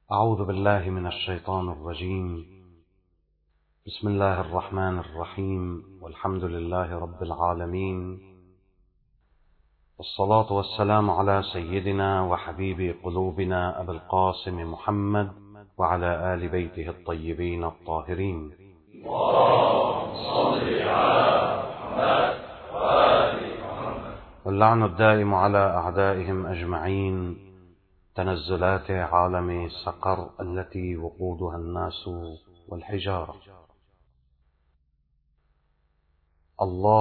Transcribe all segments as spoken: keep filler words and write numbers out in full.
أعوذ بالله من الشيطان الرجيم. بسم الله الرحمن الرحيم، والحمد لله رب العالمين، والصلاة والسلام على سيدنا وحبيب قلوبنا أبي القاسم محمد وعلى آل بيته الطيبين الطاهرين. اللهم صل على محمد وآل محمد. واللعن الدائم على أعدائهم أجمعين. تنزلات عالم سقر التي وقودها الناس والحجارة. الله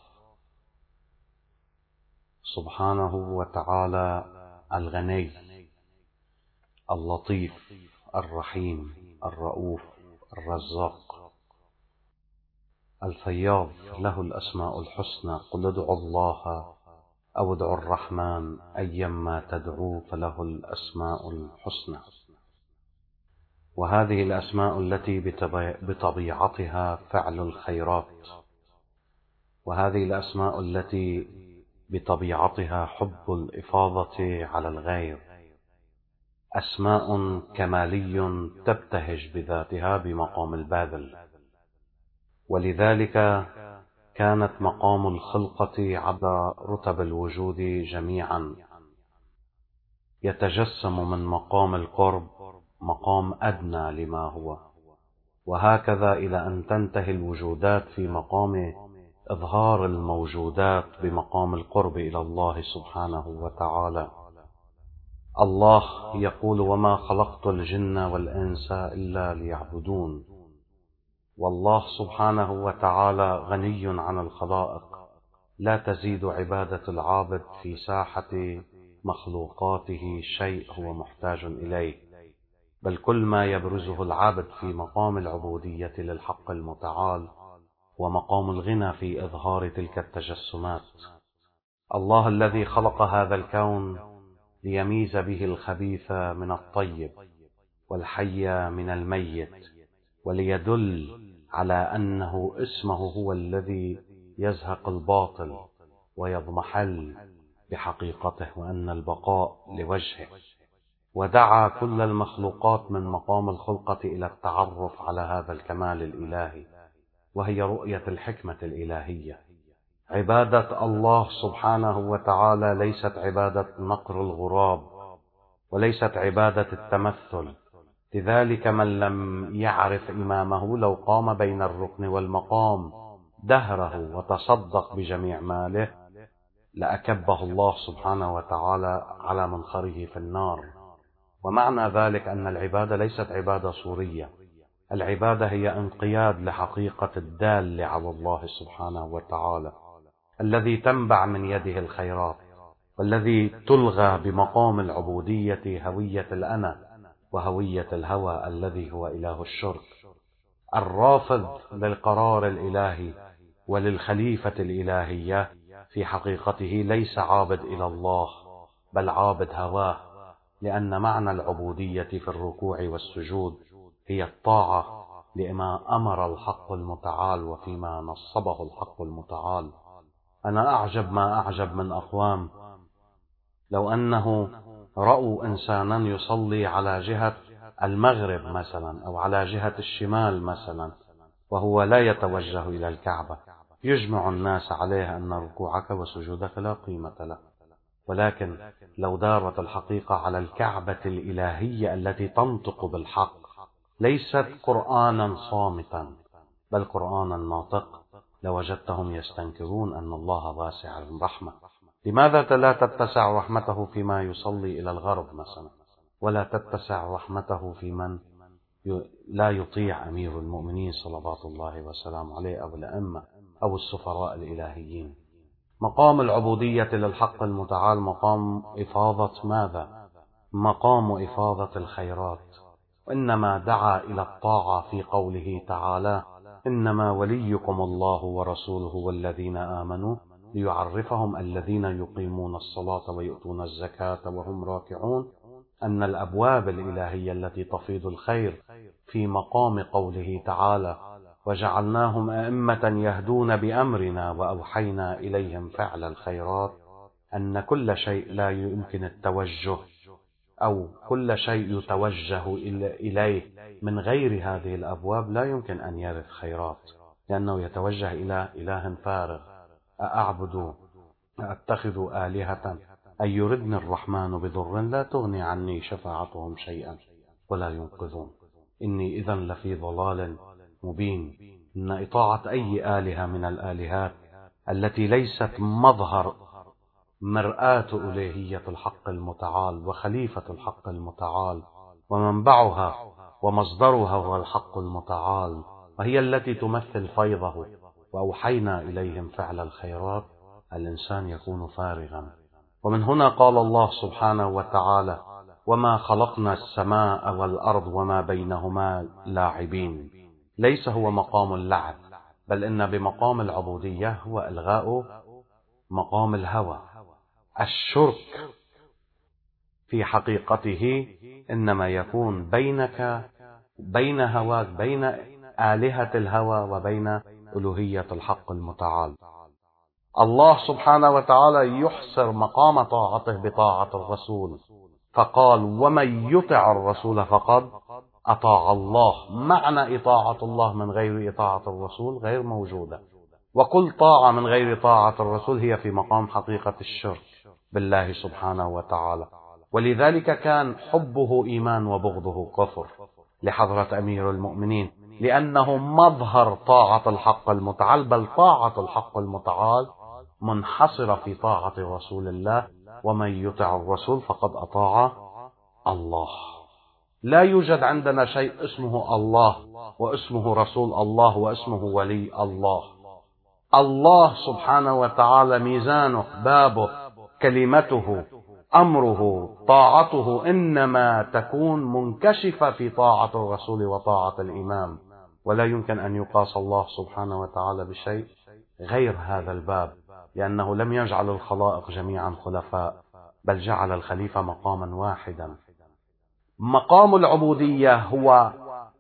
سبحانه وتعالى الغني اللطيف الرحيم الرؤوف الرزاق الفياض، له الأسماء الحسنى. قل ادعوا الله أو ادعوا الرحمن أيما تدعوا فله الأسماء الحسنى. وهذه الأسماء التي بطبيعتها فعل الخيرات، وهذه الأسماء التي بطبيعتها حب الإفاضة على الغير، أسماء كمالي تبتهج بذاتها بمقام الباذل. ولذلك كانت مقام الخلقة عبر رتب الوجود جميعا يتجسم من مقام القرب مقام أدنى لما هو، وهكذا إلى أن تنتهي الوجودات في مقام إظهار الموجودات بمقام القرب إلى الله سبحانه وتعالى. الله يقول: وما خلقت الجن والإنس إلا ليعبدون. والله سبحانه وتعالى غني عن الخلائق، لا تزيد عبادة العابد في ساحة مخلوقاته شيء هو محتاج إليه، بل كل ما يبرزه العبد في مقام العبودية للحق المتعال ومقام الغنى في إظهار تلك التجسمات. الله الذي خلق هذا الكون ليميز به الخبيث من الطيب والحي من الميت، وليدل على أنه اسمه هو الذي يزهق الباطل ويضمحل بحقيقته، وأن البقاء لوجهه. ودعا كل المخلوقات من مقام الخلقة إلى التعرف على هذا الكمال الإلهي، وهي رؤية الحكمة الإلهية. عبادة الله سبحانه وتعالى ليست عبادة نقر الغراب، وليست عبادة التمثل. لذلك من لم يعرف إمامه لو قام بين الركن والمقام دهره وتصدق بجميع ماله لأكبه الله سبحانه وتعالى على منخره في النار. ومعنى ذلك أن العبادة ليست عبادة صورية، العبادة هي انقياد لحقيقة الدال على الله سبحانه وتعالى، الذي تنبع من يده الخيرات، والذي تلغى بمقام العبودية هوية الأنا وهوية الهوى الذي هو إله الشرك. الرافض للقرار الإلهي وللخليفة الإلهية في حقيقته ليس عابد إلى الله، بل عابد هواه، لأن معنى العبودية في الركوع والسجود هي الطاعة لما أمر الحق المتعال وفيما نصبه الحق المتعال. أنا أعجب ما أعجب من أقوام لو أنه رأوا إنسانا يصلي على جهة المغرب مثلا أو على جهة الشمال مثلا وهو لا يتوجه إلى الكعبة، يجمع الناس عليه أن ركوعك وسجودك لا قيمة له. ولكن لو دارت الحقيقة على الكعبة الإلهية التي تنطق بالحق، ليست قرآنا صامتا بل قرآنا ناطق، لوجدتهم يستنكرون أن الله واسع الرحمة. لماذا لا تتسع رحمته فيما يصلي إلى الغرب مثلا، ولا تتسع رحمته في من لا يطيع أمير المؤمنين صلوات الله وسلام عليه أو الأئمة أو السفراء الإلهيين؟ مقام العبودية للحق المتعال مقام إفاضة ماذا؟ مقام إفاضة الخيرات. وإنما دعا إلى الطاعة في قوله تعالى: إنما وليكم الله ورسوله والذين آمنوا ليعرفهم الذين يقيمون الصلاة ويؤتون الزكاة وهم راكعون. أن الأبواب الإلهية التي تفيض الخير في مقام قوله تعالى: وجعلناهم أئمة يهدون بأمرنا وأوحينا إليهم فعل الخيرات، أن كل شيء لا يمكن التوجه أو كل شيء يتوجه إليه من غير هذه الأبواب لا يمكن أن يرث خيرات، لأنه يتوجه إلى إله فارغ. أأعبد أتخذ آلهة أن يردني الرحمن بضر لا تغني عني شفاعتهم شيئا ولا ينقذون، إني إذا لفي ضلال مبين. إن إطاعة أي آلهة من الآلهات التي ليست مظهر مرآة ألوهية الحق المتعال وخليفة الحق المتعال ومنبعها ومصدرها هو الحق المتعال، وهي التي تمثل فيضه وأوحينا إليهم فعل الخيرات، الإنسان يكون فارغا. ومن هنا قال الله سبحانه وتعالى: وما خلقنا السماء والأرض وما بينهما لاعبين. ليس هو مقام اللعب، بل إن بمقام العبودية هو إلغاء مقام الهوى. الشرك في حقيقته إنما يكون بينك بين هواك، بين آلهة الهوى وبين ألوهية الحق المتعال. الله سبحانه وتعالى يحصر مقام طاعته بطاعة الرسول، فقال: ومن يطع الرسول فقد أطاع الله. معنى إطاعة الله من غير إطاعة الرسول غير موجودة، وكل طاعة من غير طاعة الرسول هي في مقام حقيقة الشرك بالله سبحانه وتعالى. ولذلك كان حبه إيمان وبغضه كفر لحضرة أمير المؤمنين، لأنه مظهر طاعة الحق المتعال، بل طاعة الحق المتعال منحصرة في طاعة رسول الله. ومن يطع الرسول فقد أطاع الله. لا يوجد عندنا شيء اسمه الله واسمه رسول الله واسمه ولي الله. الله سبحانه وتعالى ميزانه، بابه، كلمته، أمره، طاعته إنما تكون منكشفة في طاعة الرسول وطاعة الإمام، ولا يمكن أن يقاس الله سبحانه وتعالى بشيء غير هذا الباب، لأنه لم يجعل الخلائق جميعا خلفاء، بل جعل الخليفة مقاما واحدا. مقام العبودية هو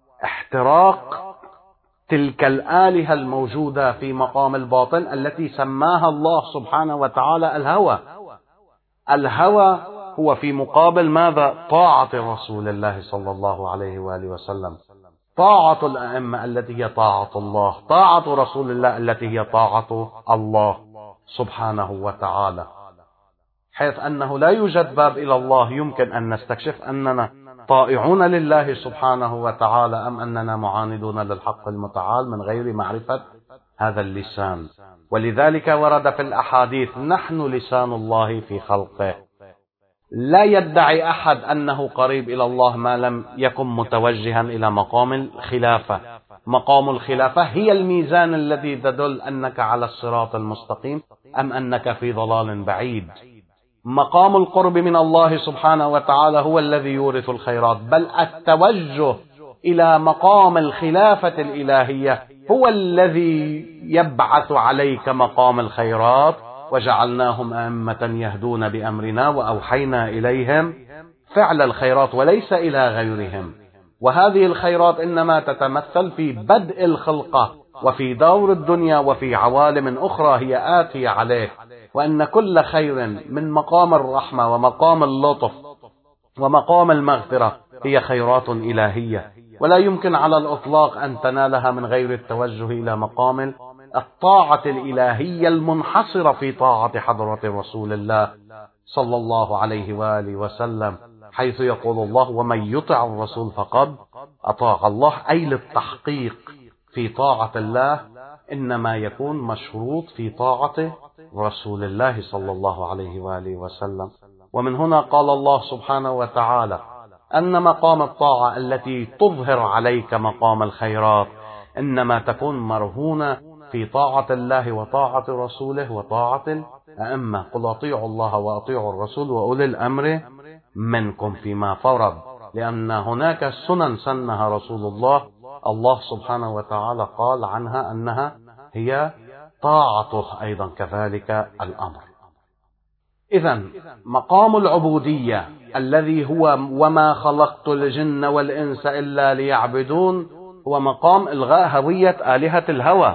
احتراق تلك الآلهة الموجودة في مقام الباطن التي سماها الله سبحانه وتعالى الهوى. الهوى هو في مقابل ماذا؟ طاعة رسول الله صلى الله عليه وآله وسلم، طاعة الأئمة التي هي طاعة الله، طاعة رسول الله التي هي طاعة الله سبحانه وتعالى، حيث أنه لا يوجد باب إلى الله يمكن أن نستكشف أننا طائعون لله سبحانه وتعالى أم أننا معاندون للحق المتعال من غير معرفة هذا اللسان. ولذلك ورد في الأحاديث: نحن لسان الله في خلقه. لا يدعي أحد أنه قريب إلى الله ما لم يكن متوجها إلى مقام الخلافة. مقام الخلافة هي الميزان الذي تدل أنك على الصراط المستقيم أم أنك في ضلال بعيد. مقام القرب من الله سبحانه وتعالى هو الذي يورث الخيرات، بل التوجه إلى مقام الخلافة الإلهية هو الذي يبعث عليك مقام الخيرات. وجعلناهم أئمة يهدون بأمرنا وأوحينا إليهم فعل الخيرات وليس إلى غيرهم. وهذه الخيرات إنما تتمثل في بدء الخلقة وفي دور الدنيا وفي عوالم أخرى هي آتية عليه، وأن كل خير من مقام الرحمة ومقام اللطف ومقام المغفرة هي خيرات إلهية، ولا يمكن على الإطلاق أن تنالها من غير التوجه إلى مقام الطاعة الإلهية المنحصرة في طاعة حضرة رسول الله صلى الله عليه وآله وسلم، حيث يقول الله: ومن يطع الرسول فقد أطاع الله. أي للتحقيق في طاعة الله إنما يكون مشروط في طاعة رسول الله صلى الله عليه وآله وسلم. ومن هنا قال الله سبحانه وتعالى أن مقام الطاعة التي تظهر عليك مقام الخيرات إنما تكون مرهونة في طاعة الله وطاعة رسوله وطاعة الأئمة. قل أطيعوا الله وأطيعوا الرسول وأولي الأمر منكم فيما فرض، لأن هناك سنن سنها رسول الله، الله سبحانه وتعالى قال عنها أنها هي طاعته أيضا كذلك الأمر. إذن مقام العبودية الذي هو وما خلقت الجن والإنس إلا ليعبدون هو مقام إلغاء هوية آلهة الهوى.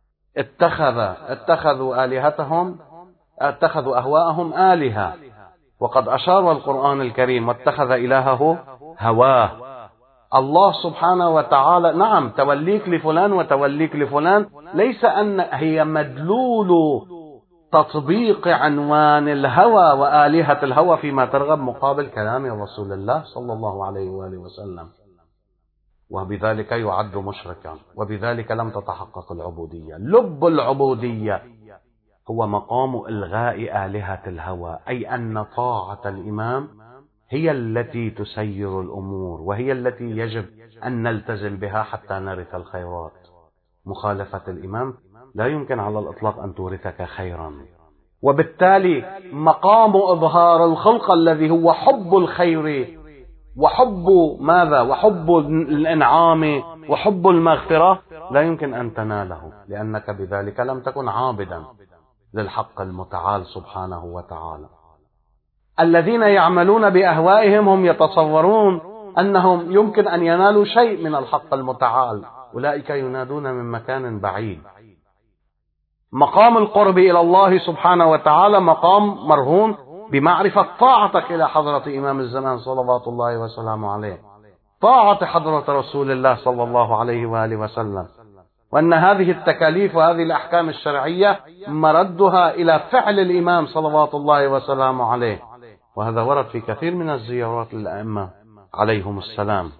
اتخذ اتخذوا آلهتهم اتخذوا أهواءهم آلهة، وقد أشار القرآن الكريم واتخذ إلهه هواه. الله سبحانه وتعالى نعم توليك لفلان وتوليك لفلان ليس أن هي مدلول تطبيق عنوان الهوى وآلهة الهوى فيما ترغب مقابل كلام رسول الله صلى الله عليه وآله وسلم، وبذلك يعد مشركا، وبذلك لم تتحقق العبودية. لب العبودية هو مقام إلغاء آلهة الهوى، أي أن طاعة الإمام هي التي تسير الأمور، وهي التي يجب أن نلتزم بها حتى نرث الخيرات. مخالفة الإمام لا يمكن على الإطلاق أن تورثك خيرا. وبالتالي مقام إظهار الخلق الذي هو حب الخير وحب ماذا؟ وحب الإنعام وحب المغفرة لا يمكن أن تناله، لأنك بذلك لم تكن عابدا للحق المتعال سبحانه وتعالى. الذين يعملون بأهوائهم هم يتصورون أنهم يمكن أن ينالوا شيء من الحق المتعال، أولئك ينادون من مكان بعيد. مقام القرب إلى الله سبحانه وتعالى مقام مرهون بمعرفة طاعتك إلى حضرة إمام الزمان صلوات الله وسلامه عليه، طاعة حضرة رسول الله صلى الله عليه وآله وسلم، وأن هذه التكاليف وهذه الأحكام الشرعية مردها إلى فعل الإمام صلوات الله وسلامه عليه. وهذا ورد في كثير من الزيارات للأئمة عليهم السلام.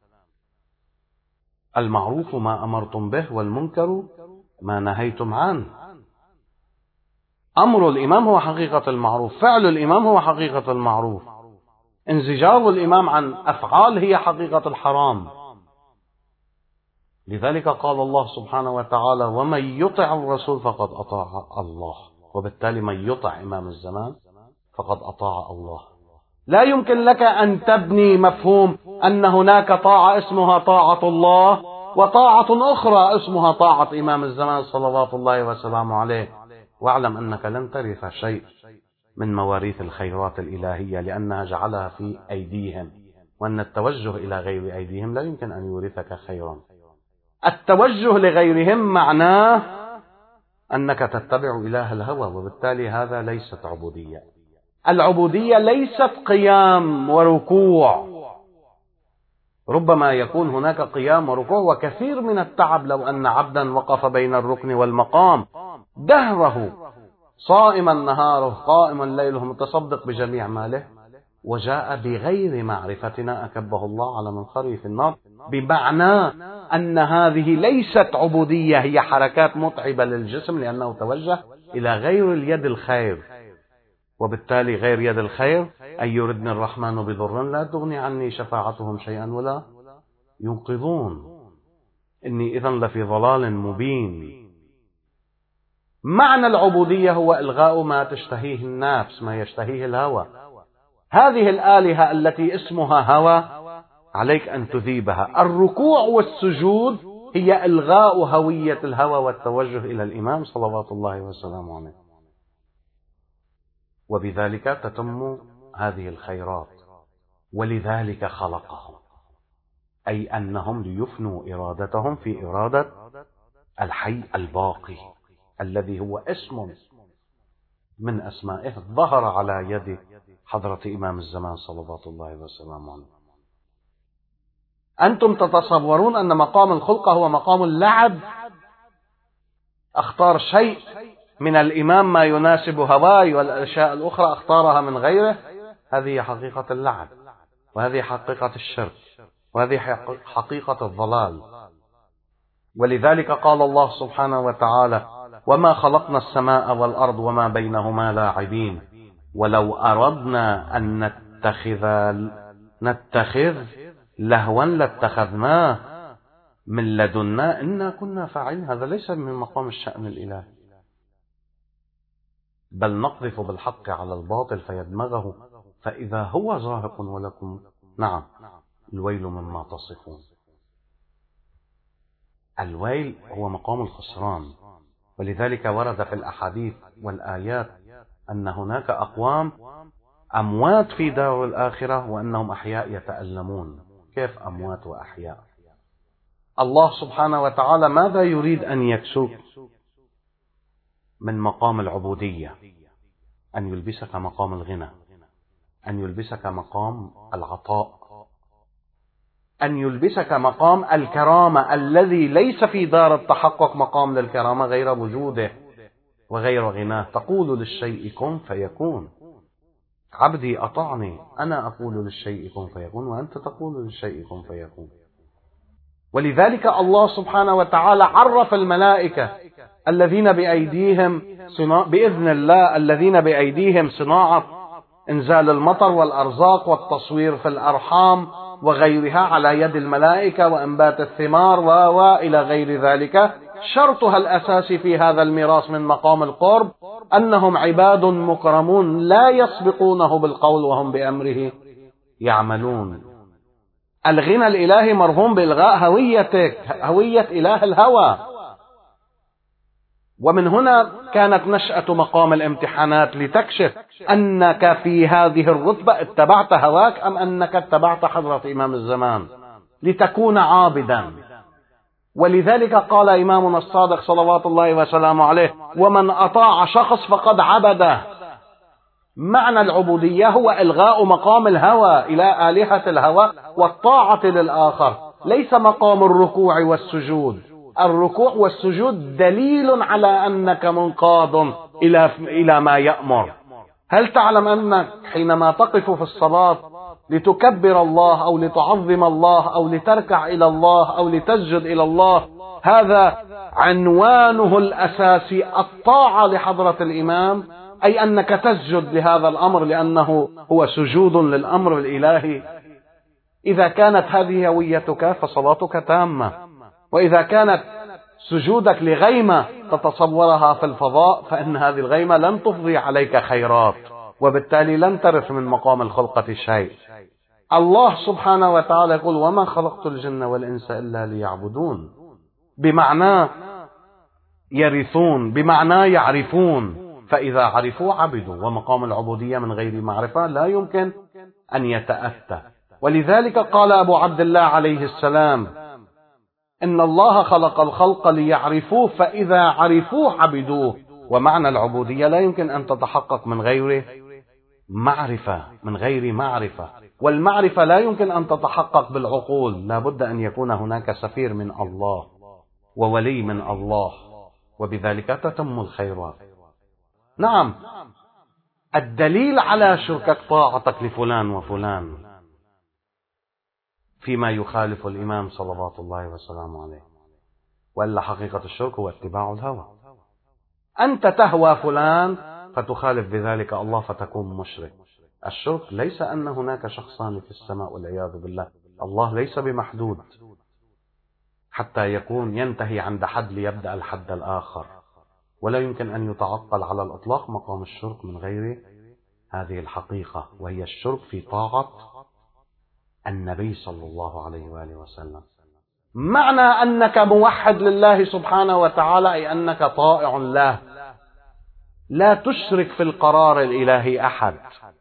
المعروف ما أمرتم به والمنكر ما نهيتم عنه. أمر الإمام هو حقيقة المعروف، فعل الإمام هو حقيقة المعروف، انزجار الإمام عن أفعال هي حقيقة الحرام. لذلك قال الله سبحانه وتعالى: ومن يطع الرسول فقد أطاع الله. وبالتالي من يطع إمام الزمان فقد أطاع الله. لا يمكن لك أن تبني مفهوم أن هناك طاعة اسمها طاعة الله وطاعة أخرى اسمها طاعة إمام الزمان صلوات الله وسلامه عليه. واعلم أنك لن ترث شيء من مواريث الخيرات الإلهية، لأنها جعلها في أيديهم، وأن التوجه إلى غير أيديهم لا يمكن أن يورثك خيرا. التوجه لغيرهم معناه أنك تتبع إله الهوى، وبالتالي هذا ليست عبودية. العبودية ليست قيام وركوع، ربما يكون هناك قيام وركوع وكثير من التعب لو أن عبدا وقف بين الركن والمقام دهره، صائما نهاره قائما ليله متصدق بجميع ماله، وجاء بغير معرفتنا أكبه الله على منخره في النار، بمعنى أن هذه ليست عبودية، هي حركات متعبة للجسم لأنه توجه إلى غير اليد الخير. وبالتالي غير يد الخير أن يردني الرحمن بضر لا تغني عني شفاعتهم شيئا ولا ينقذون، إني إذن لفي ضلال مبين. معنى العبودية هو إلغاء ما تشتهيه النفس، ما يشتهيه الهوى. هذه الآلهة التي اسمها هوى عليك أن تذيبها. الركوع والسجود هي إلغاء هوية الهوى والتوجه إلى الإمام صلوات الله وسلامه عليه، وبذلك تتم هذه الخيرات. ولذلك خلقهم، أي أنهم ليفنوا إرادتهم في إرادة الحي الباقي الذي هو اسم من أسمائه ظهر على يد حضرة إمام الزمان صلوات الله وسلامه عليه. أنتم تتصورون أن مقام الخلقة هو مقام اللعب، أختار شيء من الإمام ما يناسب هواي والأشياء الأخرى أختارها من غيره. هذه حقيقة اللعب، وهذه حقيقة الشرك، وهذه حقيقة الضلال. ولذلك قال الله سبحانه وتعالى: وما خلقنا السماء والأرض وما بينهما لاعبين ولو أردنا أن نتخذ نتخذ لهوا لاتخذناه من لدنا إنا كنا فاعلين. هذا ليس من مقام الشأن الإلهي، بل نقذف بالحق على الباطل فيدمغه فإذا هو زاهق ولكم نعم الويل مما تصفون. الويل هو مقام الخسران. ولذلك ورد في الأحاديث والآيات أن هناك أقوام أموات في دار الآخرة وأنهم أحياء يتألمون. كيف أموات وأحياء؟ الله سبحانه وتعالى ماذا يريد أن يكسوك من مقام العبودية؟ أن يلبسك مقام الغنى، أن يلبسك مقام العطاء، أن يلبسك مقام الكرامة الذي ليس في دار التحقق مقام للكرامة غير وجوده وغير غناه. تقول للشيء كن فيكون. عبدي أطعني، أنا أقول للشيء كن فيكون وأنت تقول للشيء كن فيكون. ولذلك الله سبحانه وتعالى عرف الملائكة الذين بأيديهم صناعة بإذن الله، الذين بأيديهم صناعة إنزال المطر والأرزاق والتصوير في الأرحام وغيرها على يد الملائكة وإنبات الثمار وإلى غير ذلك. شرطها الأساسي في هذا الميراث من مقام القرب أنهم عباد مكرمون لا يسبقونه بالقول وهم بأمره يعملون. الغنى الإلهي مرهون بإلغاء هويتك، هوية إله الهوى. ومن هنا كانت نشأة مقام الامتحانات لتكشف أنك في هذه الرتبة اتبعت هواك أم أنك اتبعت حضرة إمام الزمان لتكون عابدا. ولذلك قال إمامنا الصادق صلوات الله وسلامه عليه: ومن أطاع شخص فقد عبده. معنى العبودية هو إلغاء مقام الهوى إلى آلهة الهوى والطاعة للآخر، ليس مقام الركوع والسجود. الركوع والسجود دليل على أنك منقاد إلى إلى ما يأمر. هل تعلم أنك حينما تقف في الصلاة لتكبر الله أو لتعظم الله أو لتركع إلى الله أو لتسجد إلى الله، هذا عنوانه الأساسي الطاعة لحضرة الإمام، أي أنك تسجد لهذا الأمر لأنه هو سجود للأمر الإلهي. إذا كانت هذه هويتك فصلاتك تامة، وإذا كانت سجودك لغيمة تتصورها في الفضاء فإن هذه الغيمة لن تفضي عليك خيرات، وبالتالي لن ترث من مقام الخلقة شيء. الله سبحانه وتعالى يقول: وما خلقت الجن والإنس إلا ليعبدون، بمعنى يرثون، بمعنى يعرفون. فإذا عرفوا عبدوا، ومقام العبودية من غير معرفة لا يمكن أن يتأتى. ولذلك قال أبو عبد الله عليه السلام: إن الله خلق الخلق ليعرفوه فإذا عرفوه عبدوه. ومعنى العبودية لا يمكن أن تتحقق من غير معرفة، من غير معرفة. والمعرفة لا يمكن أن تتحقق بالعقول، لا بد أن يكون هناك سفير من الله وولي من الله، وبذلك تتم الخيرات. نعم، الدليل على شركك طاعتك لفلان وفلان فيما يخالف الإمام صلوات الله وسلامه عليه، وإلا حقيقة الشرك هو اتباع الهوى. أنت تهوى فلان فتخالف بذلك الله فتكون مشرك. الشرك ليس أن هناك شخصان في السماء والعياذ بالله، الله ليس بمحدود حتى يكون ينتهي عند حد ليبدأ الحد الآخر، ولا يمكن أن يتعطل على الإطلاق مقام الشرك من غير هذه الحقيقة، وهي الشرك في طاعة النبي صلى الله عليه وآله وسلم. معنى أنك موحد لله سبحانه وتعالى أي أنك طائع له، لا تشرك في القرار الإلهي أحد.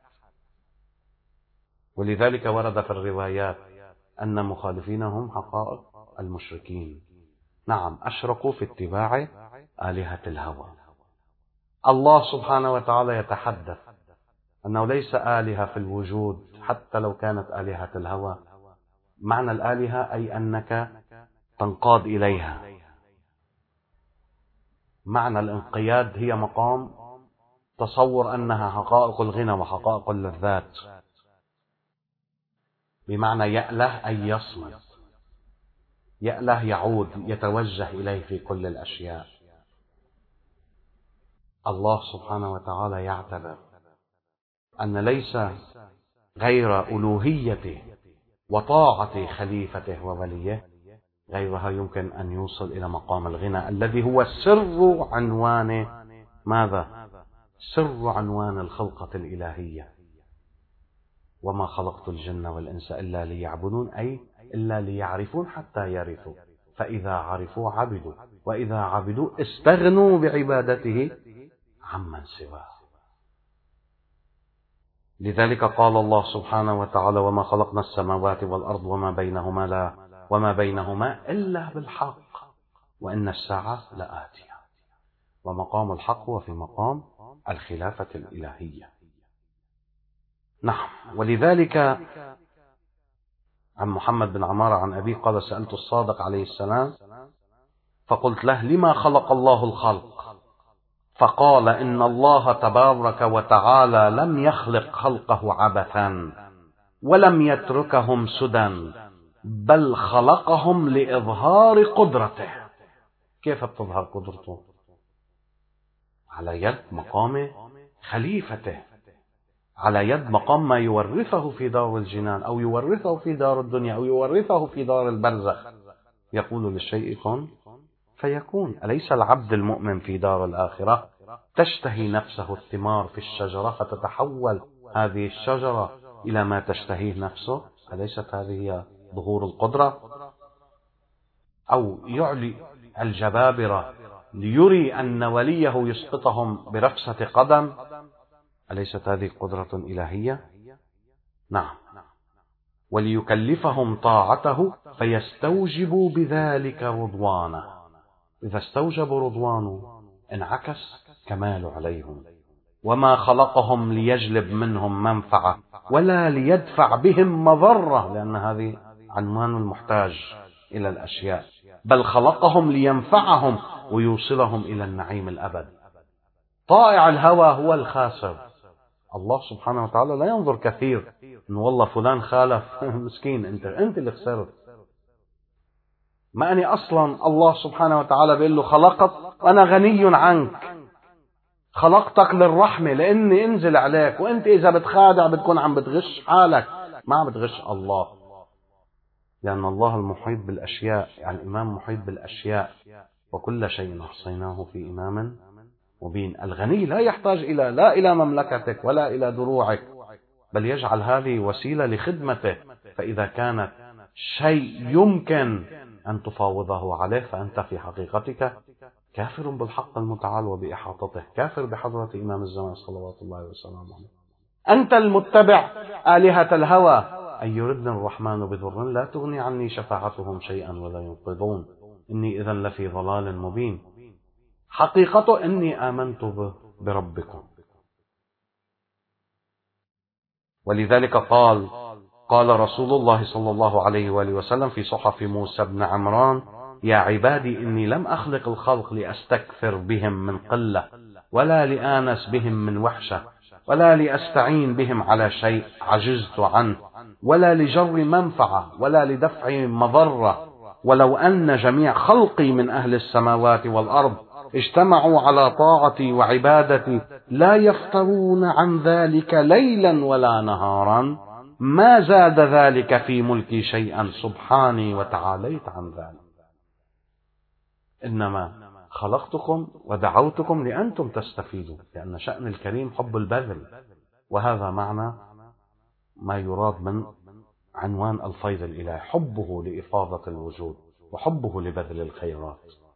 ولذلك ورد في الروايات أن مخالفين هم حقائق المشركين. نعم، أشركوا في اتباع آلهة الهوى. الله سبحانه وتعالى يتحدث أنه ليس آلهة في الوجود حتى لو كانت آلهة الهوى. معنى الآلهة أي أنك تنقاد إليها. معنى الانقياد هي مقام تصور أنها حقائق الغنى وحقائق اللذات، بمعنى يأله أي يصمد، يأله يعود يتوجه إليه في كل الأشياء. الله سبحانه وتعالى يعتبر أن ليس غير ألوهيته وطاعة خليفته ووليه غيرها يمكن أن يوصل إلى مقام الغنى الذي هو سر عنوان ماذا؟ سر عنوان الخلقة الإلهية. وما خلقت الجن والإنس إلا ليعبدون، أي إلا ليعرفون حتى يرثوا، فإذا عرفوا عبدوا، وإذا عبدوا استغنوا بعبادته عمن سواه. لذلك قال الله سبحانه وتعالى: وما خلقنا السماوات والأرض وما بينهما لا وما بينهما إلا بالحق وإن الساعة لآتية. ومقام الحق هو في مقام الخلافة الإلهية. نعم. ولذلك عن محمد بن عمارة عن أبيه قال: سألت الصادق عليه السلام فقلت له: لما خلق الله الخلق؟ فقال: إن الله تبارك وتعالى لم يخلق خلقه عبثا ولم يتركهم سدى، بل خلقهم لإظهار قدرته. كيف بتظهر قدرته؟ على يد مقام خليفته، على يد مقام ما يورثه في دار الجنان أو يورثه في دار الدنيا أو يورثه في دار البرزخ. يقول للشيء كن فيكون. أليس العبد المؤمن في دار الآخرة تشتهي نفسه الثمار في الشجرة فتتحول هذه الشجرة إلى ما تشتهيه نفسه؟ أليست هذه هي ظهور القدرة؟ أو يعلي الجبابرة ليري أن وليه يسقطهم برفسة قدم؟ أليست هذه قدرة إلهية؟ نعم. وليكلفهم طاعته فيستوجبوا بذلك رضوانه. إذا استوجبوا رضوانه انعكس كمال عليهم. وما خلقهم ليجلب منهم منفعة ولا ليدفع بهم مضرة، لأن هذه عنوان المحتاج إلى الأشياء، بل خلقهم لينفعهم ويوصلهم إلى النعيم الأبد. طائع الهوى هو الخاسر. الله سبحانه وتعالى لا ينظر كثير إنه والله فلان خالف مسكين، أنت أنت اللي خسرت. ما أني أصلا الله سبحانه وتعالى بيقول له: خلقت وأنا غني عنك، خلقتك للرحمة لأني انزل عليك، وأنت إذا بتخادع بتكون عم بتغش حالك، ما عم بتغش الله، لأن الله المحيط بالأشياء، يعني الإمام محيط بالأشياء، وكل شيء أحصيناه في إمام مبين. الغني لا يحتاج إلى لا إلى مملكتك ولا إلى دروعك، بل يجعل هذه وسيلة لخدمته. فإذا كانت شيء يمكن أن تفاوضه عليه فأنت في حقيقتك كافر بالحق المتعال وبإحاطته، كافر بحضرة إمام الزمان صلوات الله وسلامه عليه. أنت المتبع آلهة الهوى، أن يردني الرحمن بضر لا تغني عني شفاعتهم شيئا ولا ينقذون، إني إذا لفي ضلال مبين. حقيقته إني آمنت بربكم. ولذلك قال قال رسول الله صلى الله عليه وآله وسلم في صحف موسى بن عمران: يا عبادي إني لم أخلق الخلق لأستكثر بهم من قلة، ولا لآنس بهم من وحشة، ولا لأستعين بهم على شيء عجزت عنه، ولا لجر منفعة، ولا لدفع مضرة. ولو أن جميع خلقي من أهل السماوات والأرض اجتمعوا على طاعتي وعبادتي لا يفترون عن ذلك ليلا ولا نهارا، ما زاد ذلك في ملكي شيئا سبحاني وتعاليت عن ذلك. إنما خلقتكم ودعوتكم لأنتم تستفيدوا، لأن شأن الكريم حب البذل، وهذا معنى ما يراد من عنوان الفيض الإلهي: حبه لإفاضة الوجود وحبه لبذل الخيرات.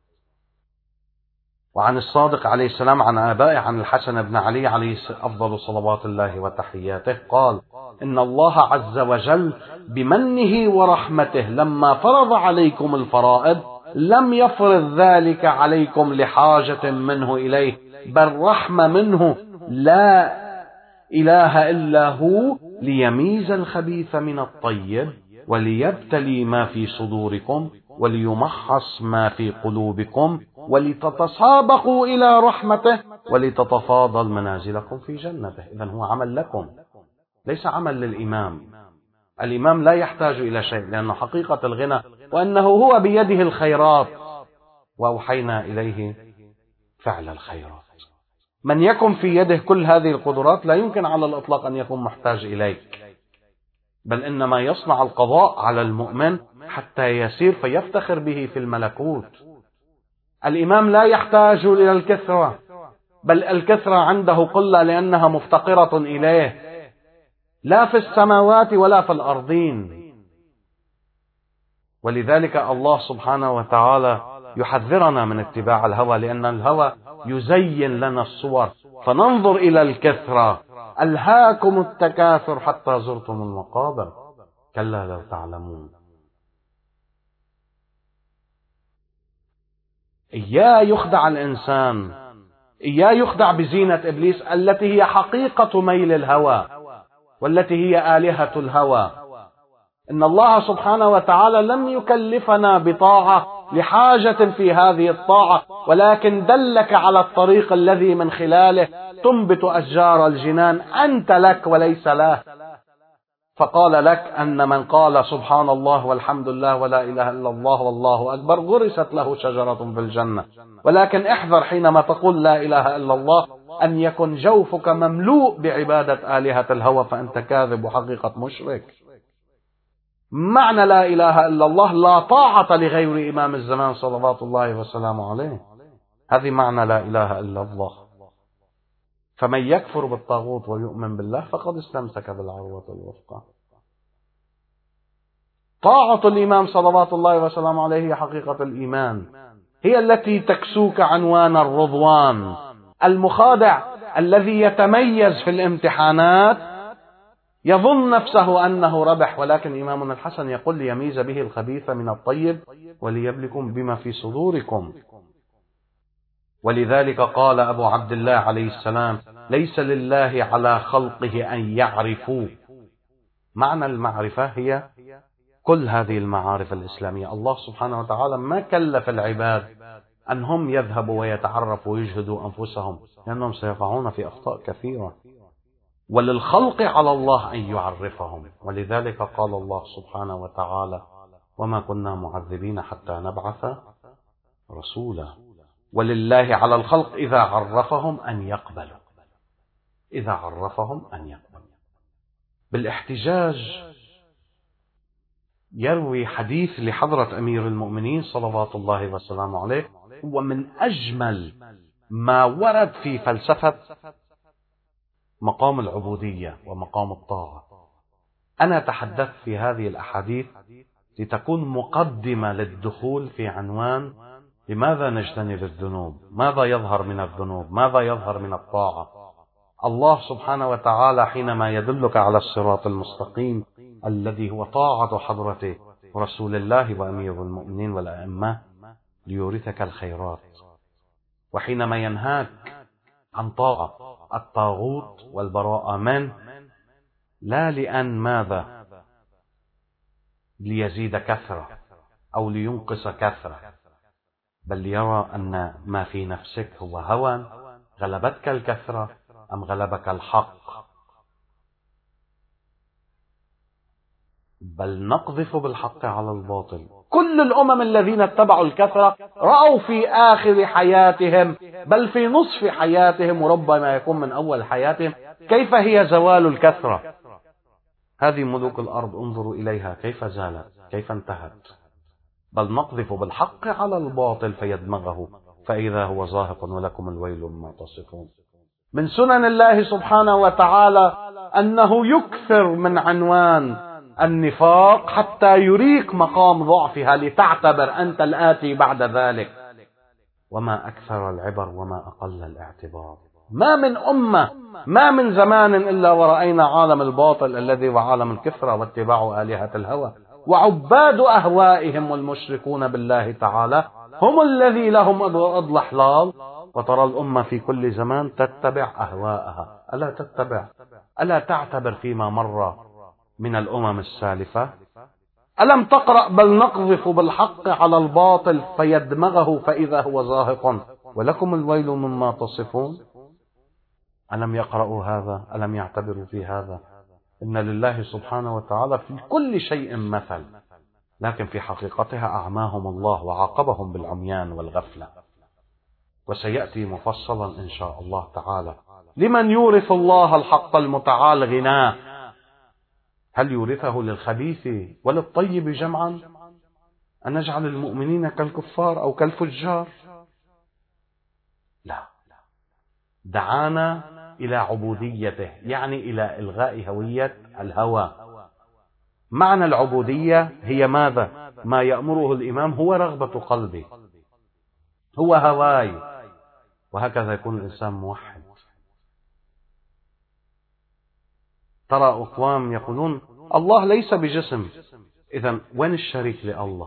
وعن الصادق عليه السلام عن آبائه عن الحسن بن علي عليه أفضل صلوات الله وتحياته قال: إن الله عز وجل بمنه ورحمته لما فرض عليكم الفرائض لم يفرض ذلك عليكم لحاجة منه إليه، بل رحمة منه لا إله إلا هو، ليميز الخبيث من الطيب وليبتلي ما في صدوركم وليمحص ما في قلوبكم ولتتسابقوا إلى رحمته ولتتفاضل منازلكم في جنته. إذن هو عمل لكم، ليس عمل للإمام. الإمام لا يحتاج إلى شيء، لأن حقيقة الغنى وأنه هو بيده الخيرات، وأوحينا إليه فعل الخيرات. من يكن في يده كل هذه القدرات لا يمكن على الإطلاق أن يكون محتاج إليك، بل إنما يصنع القضاء على المؤمن حتى يسير فيفتخر به في الملكوت. الإمام لا يحتاج إلى الكثرة، بل الكثرة عنده قلة لأنها مفتقرة إليه، لا في السماوات ولا في الأرضين. ولذلك الله سبحانه وتعالى يحذرنا من اتباع الهوى، لأن الهوى يزين لنا الصور فننظر إلى الكثرة. ألهاكم التكاثر حتى زرتم المقابر، كلا لو تعلمون. إياه يخدع الإنسان، إياه يخدع بزينة إبليس التي هي حقيقة ميل الهوى، والتي هي آلهة الهوى. إن الله سبحانه وتعالى لم يكلفنا بطاعة لحاجة في هذه الطاعة، ولكن دلك على الطريق الذي من خلاله تنبت أشجار الجنان، أنت لك وليس له. فقال لك أن من قال سبحان الله والحمد لله ولا إله إلا الله والله أكبر غرست له شجرة في الجنة. ولكن احذر حينما تقول لا إله إلا الله أن يكن جوفك مملوء بعبادة آلهة الهوى، فأنت كاذب وحقيقة مشرك. معنى لا إله إلا الله لا طاعة لغير إمام الزمان صلوات الله وسلامه عليه. هذه معنى لا إله إلا الله. فمن يكفر بالطاغوت ويؤمن بالله فقد استمسك بالعروة الوثقى. طاعة الإمام صلوات الله وسلامه عليه هي حقيقة الإيمان، هي التي تكسوك عنوان الرضوان. المخادع الذي يتميز في الامتحانات يظن نفسه أنه ربح، ولكن إمامنا الحسن يقول ليميز به الخبيث من الطيب وليبلكم بما في صدوركم. ولذلك قال أبو عبد الله عليه السلام: ليس لله على خلقه أن يعرفوا. معنى المعرفة هي كل هذه المعارف الإسلامية. الله سبحانه وتعالى ما كلف العباد أنهم يذهبوا ويتعرفوا ويجهدوا أنفسهم، لأنهم سيقعون في أخطاء كثيرة. وللخلق على الله أن يعرفهم. ولذلك قال الله سبحانه وتعالى: وما كنا معذبين حتى نبعث رسولا. ولله على الخلق إذا عرفهم أن يقبلوا، إذا عرفهم أن يقبلوا. بالاحتجاج يروي حديث لحضرة أمير المؤمنين صلوات الله وسلامه عليه، هو من أجمل ما ورد في فلسفة مقام العبودية ومقام الطاعة. أنا تحدثت في هذه الأحاديث لتكون مقدمة للدخول في عنوان لماذا نجتنب الذنوب، ماذا يظهر من الذنوب، ماذا يظهر من الطاعة. الله سبحانه وتعالى حينما يدلك على الصراط المستقيم الذي هو طاعة حضرة رسول الله وأمير المؤمنين والأئمة ليورثك الخيرات، وحينما ينهاك عن طاعة الطاغوت والبراءة منه، لا لأن ماذا ليزيد كثرة أو لينقص كثرة، بل ليرى أن ما في نفسك هو هوى. غلبتك الكثرة أم غلبك الحق؟ بل نقذف بالحق على الباطل. كل الأمم الذين اتبعوا الكثرة رأوا في آخر حياتهم، بل في نصف حياتهم، وربما يكون من أول حياتهم، كيف هي زوال الكثرة. هذه ملوك الأرض انظروا إليها كيف زالت، كيف انتهت. بل نقذف بالحق على الباطل فيدمغه فإذا هو زاهق ولكم الويل مما تصفون. من سنن الله سبحانه وتعالى أنه يكثر من عنوان النفاق حتى يريك مقام ضعفها لتعتبر أنت الآتي بعد ذلك. وما أكثر العبر وما أقل الاعتبار. ما من أمة ما من زمان إلا ورأينا عالم الباطل الذي هو عالم الكثرة واتباع آلهة الهوى، وعباد أهوائهم والمشركون بالله تعالى هم الذي لهم أضلحلال. وترى الأمة في كل زمان تتبع أهواءها. ألا تتبع، ألا تعتبر فيما مر من الأمم السالفة؟ ألم تقرأ بل نقذف بالحق على الباطل فيدمغه فإذا هو زاهق ولكم الويل مما تصفون؟ ألم يقرأوا هذا؟ ألم يعتبروا في هذا؟ إن لله سبحانه وتعالى في كل شيء مثل، لكن في حقيقتها أعماهم الله وعاقبهم بالعميان والغفلة. وسيأتي مفصلا إن شاء الله تعالى لمن يورث الله الحق المتعال غناه. هل يورثه للخبيث وللطيب جمعا؟ أن نجعل المؤمنين كالكفار أو كالفجار؟ لا، دعانا إلى عبوديته، يعني إلى إلغاء هوية الهوى. معنى العبودية هي ماذا؟ ما يأمره الإمام هو رغبة قلبي، هو هواي، وهكذا يكون الإنسان موحد. ترى أقوام يقولون الله ليس بجسم، إذن وين الشريك لله؟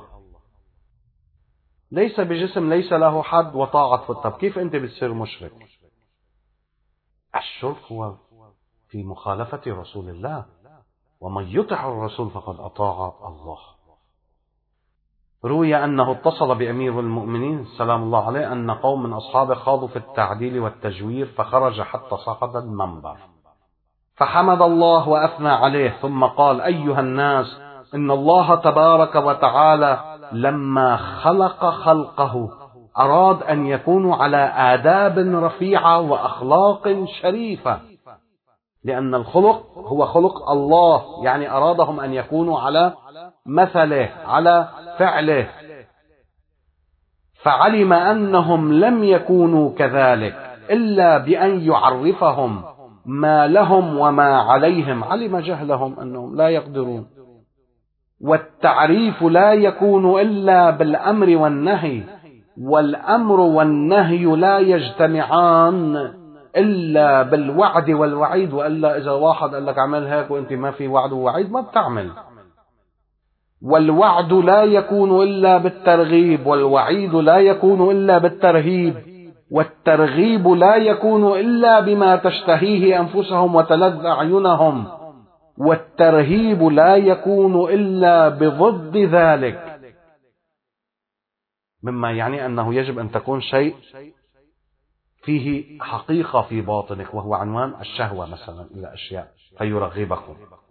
ليس بجسم، ليس له حد وطاعة في الطب، كيف أنت بتصير مشرك؟ الشرك هو في مخالفة رسول الله، ومن يطع الرسول فقد أطاع الله. روي أنه اتصل بأمير المؤمنين سلام الله عليه أن قوم من أصحابه خاضوا في التعديل والتجوير، فخرج حتى صعد المنبر فحمد الله وأثنى عليه، ثم قال: أيها الناس، إن الله تبارك وتعالى لما خلق خلقه أراد أن يكونوا على آداب رفيعة وأخلاق شريفة، لأن الخلق هو خلق الله، يعني أرادهم أن يكونوا على مثله، على فعله، فعلم أنهم لم يكونوا كذلك إلا بأن يعرفهم ما لهم وما عليهم. علم جهلهم أنهم لا يقدرون، والتعريف لا يكون إلا بالأمر والنهي، والأمر والنهي لا يجتمعان إلا بالوعد والوعيد، وإلا إذا واحد قال لك اعمل هيك وأنت ما في وعد ووعيد ما بتعمل. والوعد لا يكون إلا بالترغيب، والوعيد لا يكون إلا بالترهيب، والترغيب لا يكون إلا بما تشتهيه أنفسهم وتلذ أعينهم، والترهيب لا يكون إلا بضد ذلك، مما يعني أنه يجب أن تكون شيء فيه حقيقة في باطنك، وهو عنوان الشهوة مثلا إلى أشياء فيرغبكم.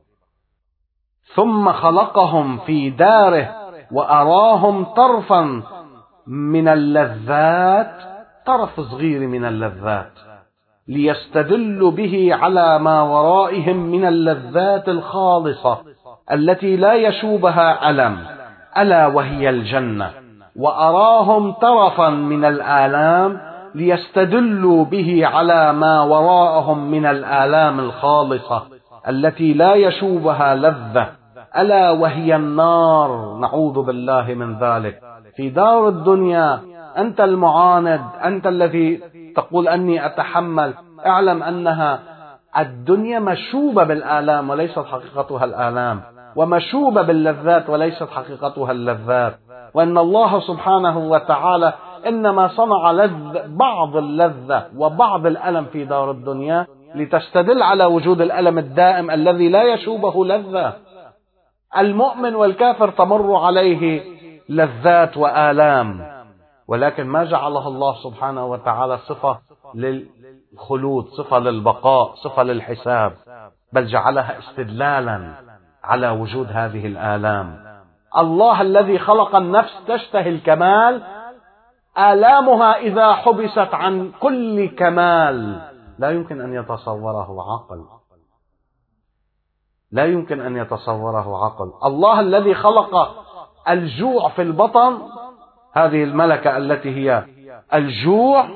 ثم خلقهم في داره وأراهم طرفا من اللذات، طرف صغير من اللذات، ليستدلوا به على ما ورائهم من اللذات الخالصة التي لا يشوبها ألم، ألا وهي الجنة. وأراهم طرفا من الآلام ليستدلوا به على ما وراءهم من الآلام الخالصة التي لا يشوبها لذة، ألا وهي النار، نعوذ بالله من ذلك. في دار الدنيا أنت المعاند، أنت الذي تقول أني أتحمل، اعلم أنها الدنيا مشوبة بالآلام وليست حقيقتها الآلام، ومشوبة باللذات وليست حقيقتها اللذات، وأن الله سبحانه وتعالى إنما صنع لذ بعض اللذة وبعض الألم في دار الدنيا لتستدل على وجود الألم الدائم الذي لا يشوبه لذة. المؤمن والكافر تمر عليه لذات وآلام، ولكن ما جعلها الله سبحانه وتعالى صفة للخلود، صفة للبقاء، صفة للحساب، بل جعلها استدلالا على وجود هذه الآلام. الله الذي خلق النفس تشتهي الكمال، آلامها إذا حبست عن كل كمال لا يمكن أن يتصوره عقل، لا يمكن أن يتصوره عقل. الله الذي خلق الجوع في البطن، هذه الملكة التي هي الجوع،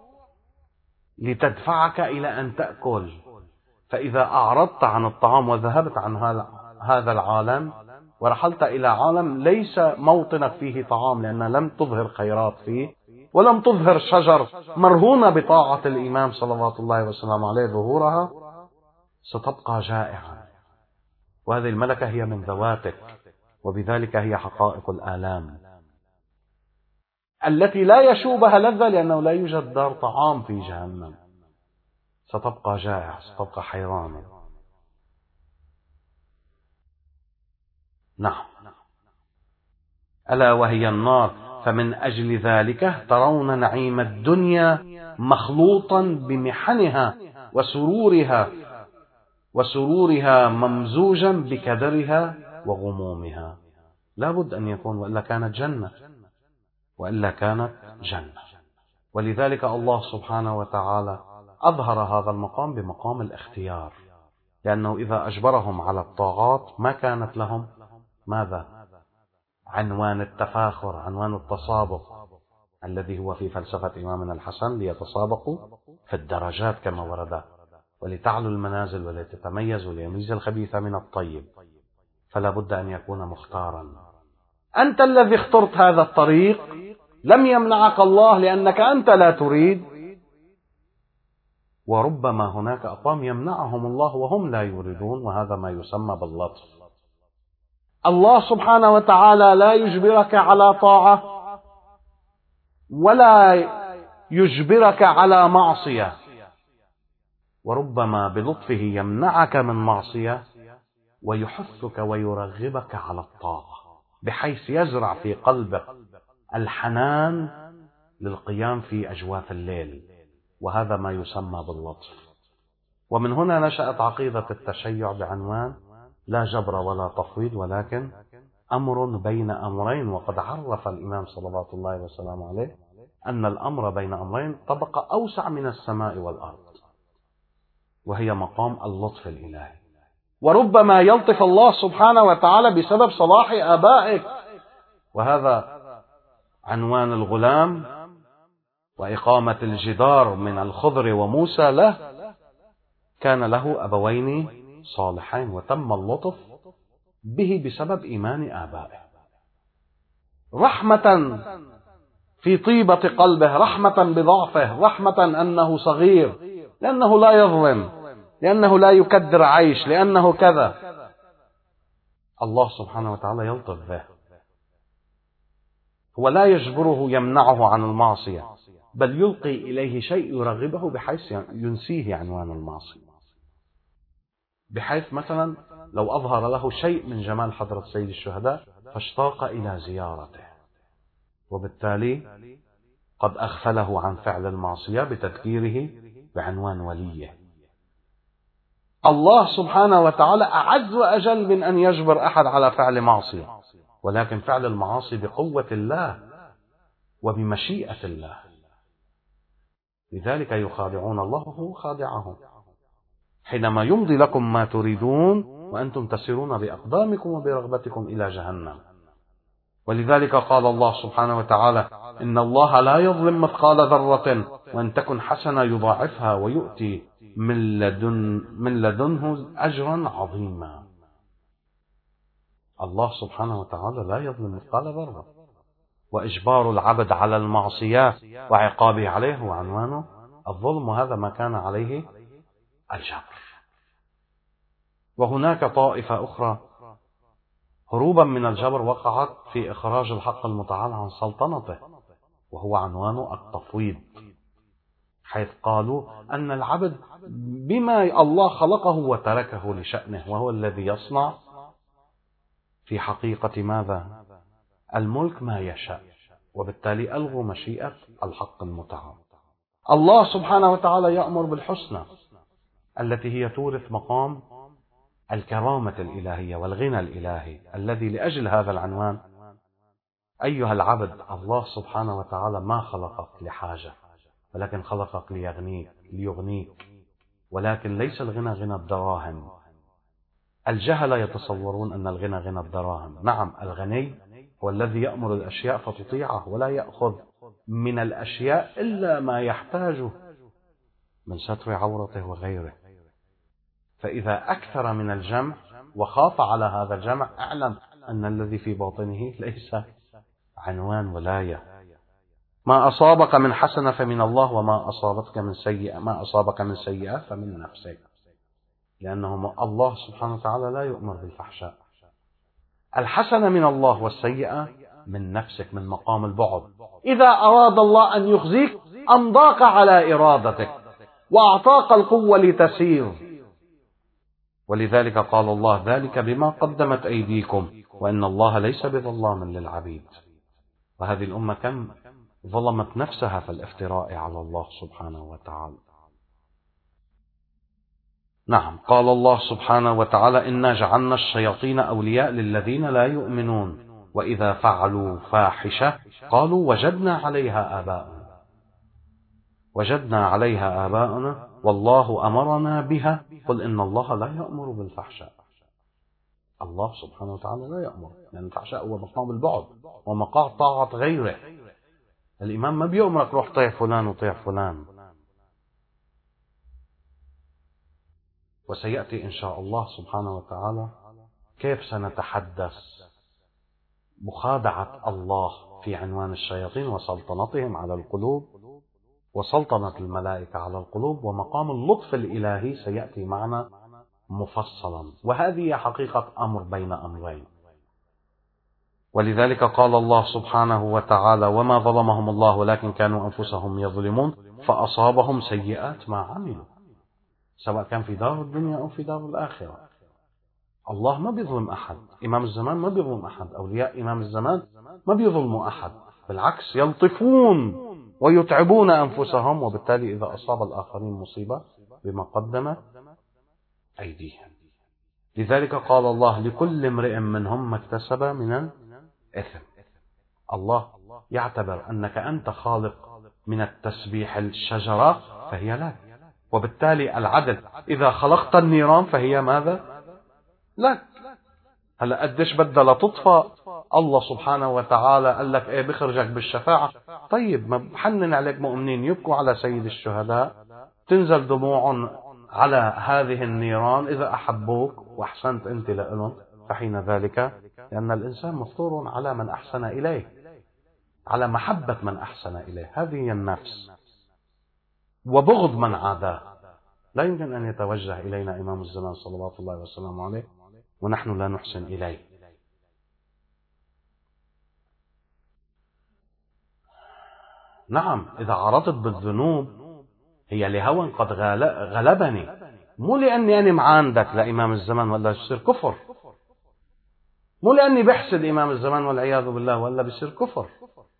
لتدفعك إلى أن تأكل، فإذا أعرضت عن الطعام وذهبت عن هذا العالم ورحلت إلى عالم ليس موطنك فيه طعام، لأن لم تظهر خيرات فيه ولم تظهر شجر مرهونة بطاعة الإمام صلوات الله وسلامه عليه ظهورها، ستبقى جائعا. وهذه الملكة هي من ذواتك، وبذلك هي حقائق الآلام التي لا يشوبها لذة، لأنه لا يوجد دار طعام في جهنم. ستبقى جائع، ستبقى حيرانا. نعم، ألا وهي النار. فمن أجل ذلك ترون نعيم الدنيا مخلوطا بمحنها وسرورها، وسرورها ممزوجا بكدرها وغمومها. لا بد أن يكون، وإلا كانت جنة، وإلا كانت جنة. ولذلك الله سبحانه وتعالى أظهر هذا المقام بمقام الاختيار، لأنه إذا أجبرهم على الطاعات ما كانت لهم ماذا؟ عنوان التفاخر، عنوان التسابق الذي هو في فلسفة إمامنا الحسن: ليتسابقوا في الدرجات كما ورد، ولتعلو المنازل ولتتميز، وليميز الخبيث من الطيب. فلا بد أن يكون مختارا. أنت الذي اخترت هذا الطريق، لم يمنعك الله لأنك أنت لا تريد، وربما هناك أقوام يمنعهم الله وهم لا يريدون، وهذا ما يسمى باللطف. الله سبحانه وتعالى لا يجبرك على طاعة ولا يجبرك على معصية، وربما بلطفه يمنعك من معصية ويحثك ويرغبك على الطاعة، بحيث يزرع في قلبك الحنان للقيام في أجواف الليل، وهذا ما يسمى باللطف. ومن هنا نشأت عقيدة التشيع بعنوان لا جبر ولا تفويض، ولكن أمر بين أمرين. وقد عرف الإمام صلوات الله وسلامه عليه أن الأمر بين أمرين طبقة أوسع من السماء والأرض، وهي مقام اللطف الإلهي. وربما يلطف الله سبحانه وتعالى بسبب صلاح آبائك، وهذا عنوان الغلام وإقامة الجدار من الخضر وموسى له. كان له أبوين صالحين وتم اللطف به بسبب إيمان آبائه، رحمة في طيبة قلبه، رحمة بضعفه، رحمة أنه صغير، لأنه لا يظلم، لأنه لا يكدر عيش، لأنه كذا. الله سبحانه وتعالى يلطف به، هو لا يجبره يمنعه عن المعصية، بل يلقي إليه شيء يرغبه بحيث ينسيه عنوان المعصية. بحيث مثلا لو أظهر له شيء من جمال حضرة سيد الشهداء فاشتاق إلى زيارته، وبالتالي قد أغفله عن فعل المعصية بتذكيره بعنوان وليه. الله سبحانه وتعالى أعز وأجل من أن يجبر أحد على فعل معصية، ولكن فعل المعاصي بقوة الله وبمشيئة الله، لذلك يخادعون الله وهو خادعهم حينما يمضي لكم ما تريدون وأنتم تسيرون بأقدامكم وبرغبتكم إلى جهنم. ولذلك قال الله سبحانه وتعالى إن الله لا يظلم مثقال ذرة وإن تكن حسنة يضاعفها ويؤتي من لدن من لدنه أجرا عظيما. الله سبحانه وتعالى لا يظلم مثقال ذرة، وإجبار العبد على المعصية وعقابه عليه هو عنوانه الظلم، وهذا ما كان عليه الجبر. وهناك طائفة أخرى هروبا من الجبر وقعت في إخراج الحق المتعال عن سلطنته، وهو عنوانه التفويض، حيث قالوا أن العبد بما الله خلقه وتركه لشأنه، وهو الذي يصنع في حقيقة ماذا؟ الملك ما يشاء، وبالتالي ألغوا مشيئة الحق المتعال. الله سبحانه وتعالى يأمر بالحسنى التي هي تورث مقام الكرامة الإلهية والغنى الإلهي، الذي لأجل هذا العنوان أيها العبد الله سبحانه وتعالى ما خلقك لحاجة، ولكن خلقك ليغنيك ليغنيك ولكن ليس الغنى غنى الدراهم. الجهلة يتصورون أن الغنى غنى الدراهم. نعم، الغني هو الذي يأمر الأشياء فتطيعه ولا يأخذ من الأشياء إلا ما يحتاجه من ستر عورته وغيره. فإذا أكثر من الجمع وخاف على هذا الجمع اعلم أن الذي في باطنه ليس عنوان ولاية. ما أصابك من حسنة فمن الله وما أصابتك من سيئة ما أصابك من سيئة فمن نفسك، لأنه الله سبحانه وتعالى لا يؤمر بالفحشاء. الحسنة من الله والسيئة من نفسك، من مقام البعد. إذا أراد الله أن يخزيك أمضاك على إرادتك وأعطاك القوة لتسير. ولذلك قال الله ذلك بما قدمت أيديكم وإن الله ليس بظلام للعبيد. وهذه الأمة كم ظلمت نفسها في الافتراء على الله سبحانه وتعالى. نعم، قال الله سبحانه وتعالى إنا جعلنا الشياطين أولياء للذين لا يؤمنون وإذا فعلوا فاحشة قالوا وجدنا عليها آباءنا وجدنا عليها آباءنا والله أمرنا بها قل إن الله لا يأمر بالفحشاء. الله سبحانه وتعالى لا يأمر، لأن الفحشاء هو مقام البعد ومقام طاعة غيره. الإمام ما بيأمرك روح طيع فلان وطيع فلان. وسيأتي إن شاء الله سبحانه وتعالى كيف سنتحدث مخادعة الله في عنوان الشياطين وسلطنتهم على القلوب وسلطنة الملائكة على القلوب، ومقام اللطف الإلهي سيأتي معنا مفصلا. وهذه حقيقة أمر بين أمرين. ولذلك قال الله سبحانه وتعالى وما ظلمهم الله ولكن كانوا أنفسهم يظلمون فأصابهم سيئات ما عملوا. سواء كان في دار الدنيا أو في دار الآخرة. الله ما بيظلم أحد، إمام الزمان ما بيظلم أحد، أولياء إمام الزمان ما بيظلموا أحد، بالعكس يلطفون ويتعبون أنفسهم، وبالتالي إذا أصاب الآخرين مصيبة بما قدمت أيديهم. لذلك قال الله: لكل امرئ منهم ما اكتسب من الإثم. الله يعتبر أنك أنت خالق من التسبيح الشجرة فهي لك، وبالتالي العدل إذا خلقت النيران فهي ماذا؟ لك. هلا قديش بدها لتطفى؟ الله سبحانه وتعالى قال لك ايه بخرجك بالشفاعة. طيب ما بحنن عليك مؤمنين يبكوا على سيد الشهداء، تنزل دموع على هذه النيران إذا أحبوك وأحسنت أنت لهم، فحين ذلك لأن الإنسان مفطور على من أحسن إليه، على محبة من أحسن إليه، هذه هي النفس، وبغض من عاداه. لا يمكن أن يتوجه إلينا إمام الزمان صلوات الله وسلامه عليه ونحن لا نحسن إليه. نعم، إذا عرضت بالذنوب هي لهوى قد غلبني، مو لأني أنا معاندك لإمام الزمان ولا بصير كفر، مو لأني بحسد إمام الزمان والعياذ بالله ولا بصير كفر.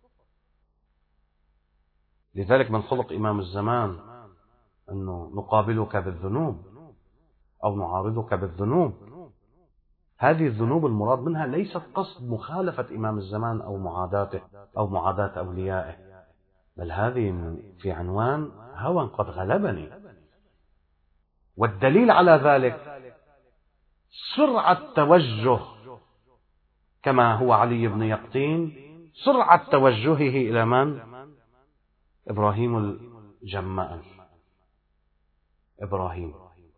لذلك من خلق إمام الزمان أنه نقابلك بالذنوب أو نعارضك بالذنوب. هذه الذنوب المراد منها ليست قصد مخالفة إمام الزمان أو معاداته أو معاداة أوليائه، بل هذه في عنوان هوى قد غلبني. والدليل على ذلك سرعة توجه، كما هو علي بن يقطين سرعة توجهه إلى من؟ إبراهيم الجمال. إبراهيم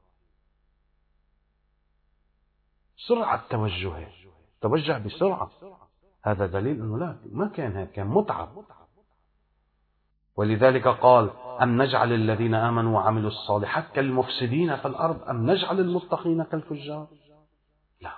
سرعة توجهه، توجه بسرعة. هذا دليل أنه لا ما كان هيك، كان متعب. ولذلك قال: أم نجعل الذين آمنوا وعملوا الصالحات كالمفسدين في الأرض أم نجعل المتقين كالفجار؟ لا.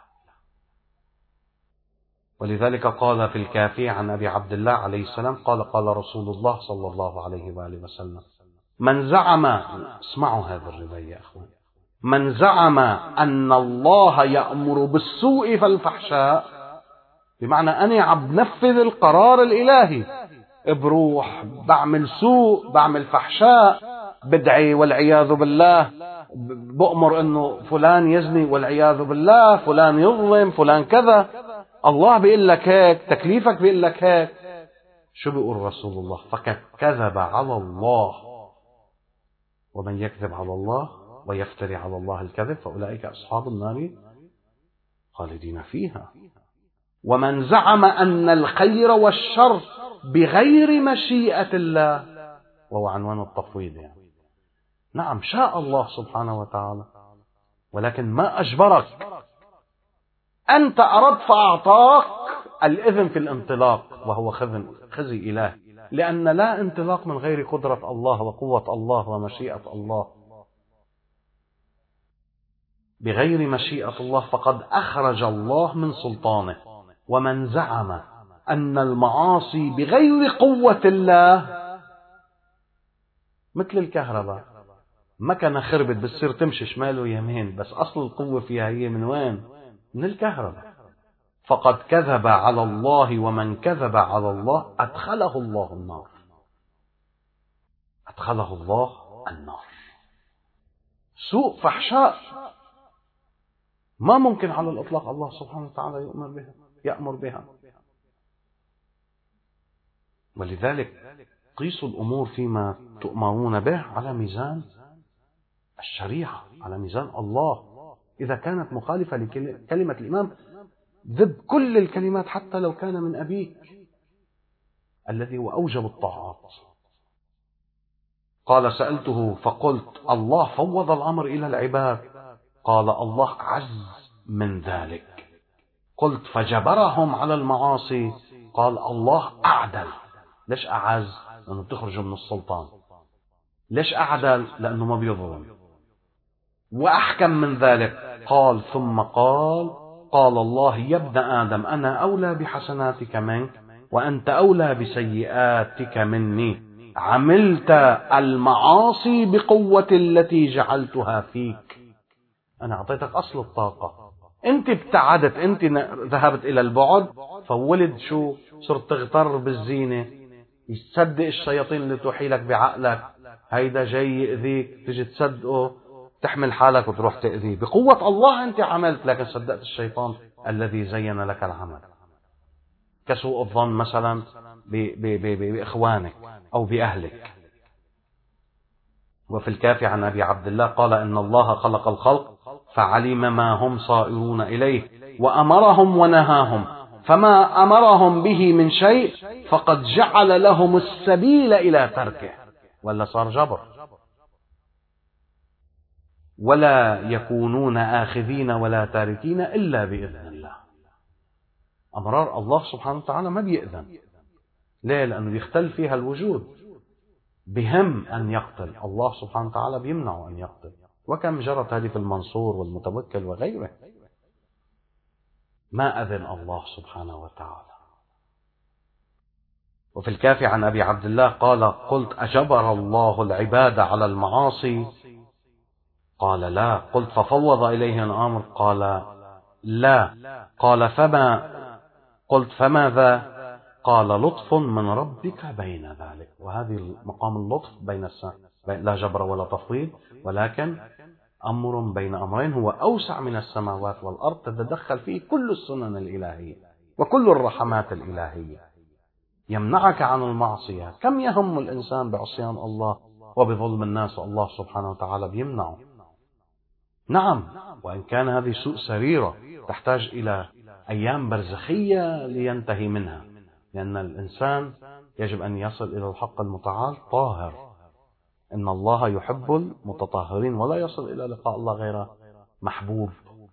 ولذلك قال في الكافي عن أبي عبد الله عليه السلام قال: قال رسول الله صلى الله عليه وآله وسلم: من زعم، اسمعوا هذا الرواية يا أخوان، من زعم أن الله يأمر بالسوء فالفحشاء، بمعنى أنا عم بنفذ القرار الإلهي، بروح بعمل سوء بعمل فحشاء، بدعي والعياذ بالله، بأمر أنه فلان يزني والعياذ بالله، فلان يظلم، فلان كذا، الله بيقول لك هيك، تكليفك بيقول لك هيك. شو بيقول رسول الله؟ فقد كذب على الله، ومن يكذب على الله ويفتري على الله الكذب فأولئك أصحاب النار خالدين فيها. ومن زعم أن الخير والشر بغير مشيئة الله، وهو عنوان التفويض يعني. نعم شاء الله سبحانه وتعالى، ولكن ما أجبرك، أنت أردت فأعطاك الإذن في الانطلاق، وهو خزي إله، لأن لا انطلاق من غير قدرة الله وقوة الله ومشيئة الله. بغير مشيئة الله فقد أخرج الله من سلطانه. ومن زعم أن المعاصي بغير قوة الله مثل الكهرباء، مكنة خربت بتصير تمشي شمال ويمين، بس أصل القوة فيها هي من وين؟ من الكهرباء. فقد كذب على الله، ومن كذب على الله أدخله الله النار، أدخله الله النار. سوء فحشاء ما ممكن على الإطلاق الله سبحانه وتعالى يؤمر بها يأمر بها. ولذلك قيسوا الأمور فيما تؤمرون به على ميزان الشريعة، على ميزان الله. إذا كانت مخالفة لكلمة الإمام ذب كل الكلمات حتى لو كان من أبيك الذي هو أوجب الطاعات. قال: سألته فقلت: الله فوض الأمر إلى العباد؟ قال: الله عز من ذلك. قلت: فجبرهم على المعاصي؟ قال: الله أعدل. ليش أعز؟ لأنه بتخرجوا من السلطان. ليش أعدل؟ لأنه ما بيظلم. وأحكم من ذلك قال: ثم قال قال الله: يا ابن آدم أنا أولى بحسناتك منك وأنت أولى بسيئاتك مني، عملت المعاصي بقوة التي جعلتها فيك. أنا أعطيتك أصل الطاقة، أنت ابتعدت، أنت ذهبت إلى البعد، فولد شو؟ صرت تغتر بالزينة، يصدق الشياطين اللي توحي لك بعقلك هيدا جاي يأذيك، تجي تصدقه، تحمل حالك وتروح تأذيه. بقوة الله أنت عملت، لكن صدقت الشيطان الذي زين لك العمل. كسوء الظن مثلا بإخوانك أو بأهلك. وفي الكافي عن أبي عبد الله قال إن الله خلق الخلق فعلم ما هم صائرون إليه وأمرهم ونهاهم، فما أمرهم به من شيء فقد جعل لهم السبيل إلى تركه، ولا صار جبر. ولا يكونون آخذين ولا تاركين إلا بإذن الله. أمرار الله سبحانه وتعالى ما بيأذن. ليه؟ لأنه يختل فيها الوجود. بهم أن يقتل، الله سبحانه وتعالى بيمنعه أن يقتل. وكم جرت هذه في المنصور والمتوكل وغيره، ما أذن الله سبحانه وتعالى. وفي الكافي عن أبي عبد الله قال قلت أجبر الله العباد على المعاصي؟ قال لا. قلت ففوض إليه الأمر؟ قال لا. قال فما قلت فماذا؟ قال لطف من ربك بين ذلك. وهذه مقام اللطف بين السماء، لا جبر ولا تفويض، ولكن أمر بين أمرين هو أوسع من السماوات والأرض، تتدخل فيه كل السنن الإلهية وكل الرحمات الإلهية. يمنعك عن المعصية. كم يهم الإنسان بعصيان الله وبظلم الناس، والله سبحانه وتعالى بيمنعه. نعم، وإن كان هذه سوء سريرة تحتاج إلى أيام برزخية لينتهي منها، لأن الإنسان يجب أن يصل إلى الحق المتعال طاهر. إن الله يحب المتطهرين، ولا يصل إلى لقاء الله غير محبوب.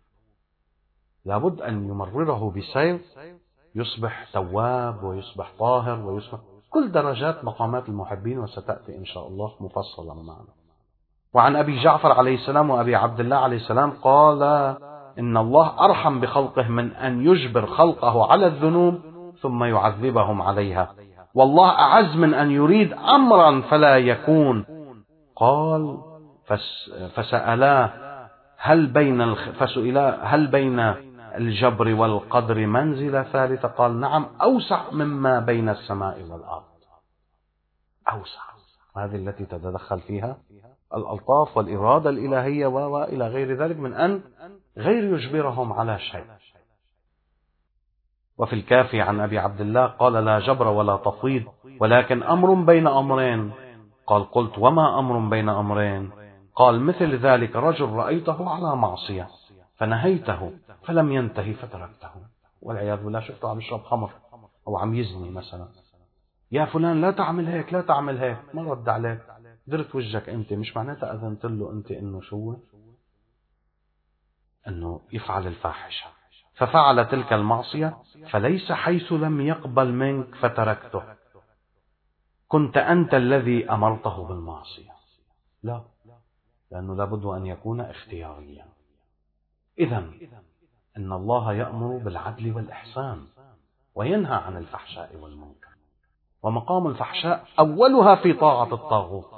لابد أن يمرره بسير يصبح تواب ويصبح طاهر ويصبح كل درجات مقامات المحبين، وستأتي إن شاء الله مفصلا معنا. وعن أبي جعفر عليه السلام وأبي عبد الله عليه السلام قال إن الله أرحم بخلقه من أن يجبر خلقه على الذنوب ثم يعذبهم عليها، والله أعز من أن يريد أمرا فلا يكون. قال فسألاه هل بين الخ... فسئلا هل بين الجبر والقدر منزلة ثالثة؟ قال نعم، أوسع مما بين السماء والأرض. أوسع، هذه التي تتدخل فيها الألطاف والإرادة الإلهية وإلى غير ذلك من أن غير يجبرهم على شيء. وفي الكافي عن أبي عبد الله قال لا جبر ولا تفويض، ولكن أمر بين أمرين. قال قلت وما أمر بين أمرين؟ قال مثل ذلك رجل رأيته على معصية فنهيته فلم ينتهي فتركته، والعياذ بالله شفته عم يشرب خمر أو عم يزني مثلا، يا فلان لا تعمل هيك لا تعمل هيك، ما رد عليك، درت وجهك أنت، مش معناتها أذنت له أنت إنه شو أنه يفعل الفاحشة، ففعل تلك المعصية فليس حيث لم يقبل منك فتركته كنت أنت الذي أمرته بالمعصية. لا، لأنه لابد أن يكون اختياريا. إذن إن الله يأمر بالعدل والإحسان وينهى عن الفحشاء والمنكر، ومقام الفحشاء أولها في طاعة الطاغوت،